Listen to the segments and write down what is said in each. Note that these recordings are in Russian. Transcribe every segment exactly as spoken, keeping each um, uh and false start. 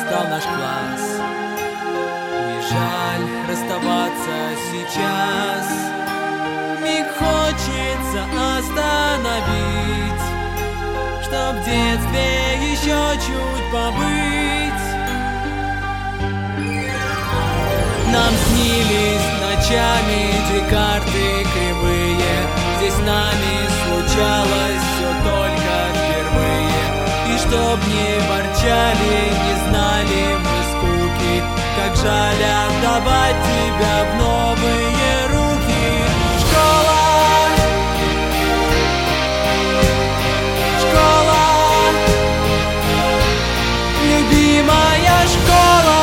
настал наш класс. Не жаль расставаться сейчас, миг хочется остановить, чтоб в детстве еще чуть побыть. Нам снились ночами декарты кривые, здесь с нами случалось все только впервые. И чтоб не ворчали, не знали мы скуки, как жаль отдавать тебя в новые руки. Школа, школа, любимая школа.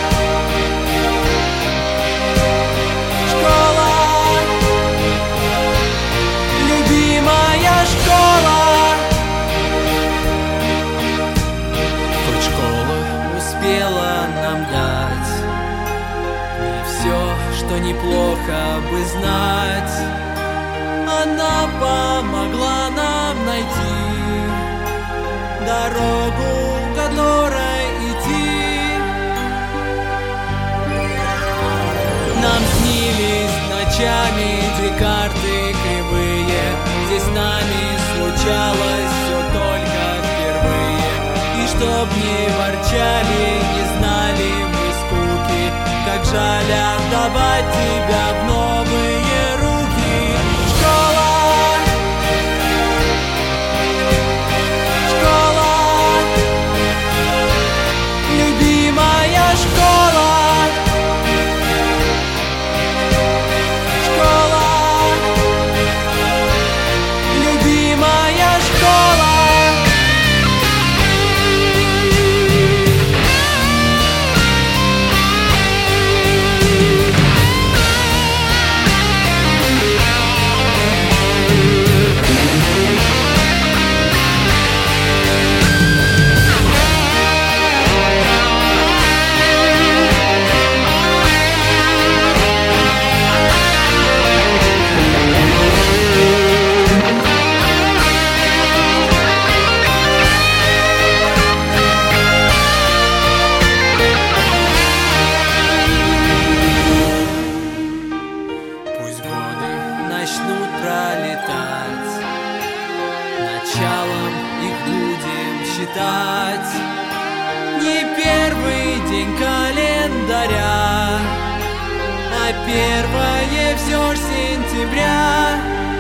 Что неплохо бы знать, она помогла нам найти дорогу, которой идти. Нам снились ночами декарты кривые, здесь с нами случалось все только впервые. И чтоб не ворчали, не знали мы скуки, как жаль отдавать тебя в новые руки. Школа, школа, любимая школа. Школа, любимая школа. Начнут пролетать, началом их будем считать. Не первый день календаря, а первое все ж сентября.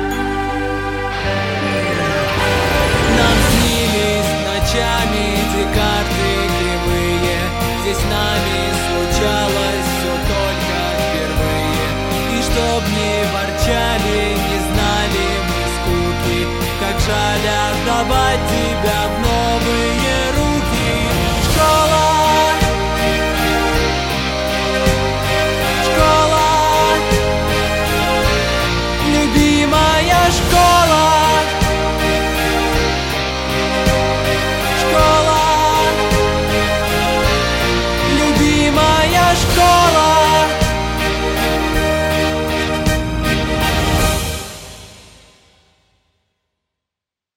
Нам снились ночами декарты кривые, здесь с нами случалось все только впервые. И чтоб не ворчали, не знали мы скуки, как жаль отдавать тебя в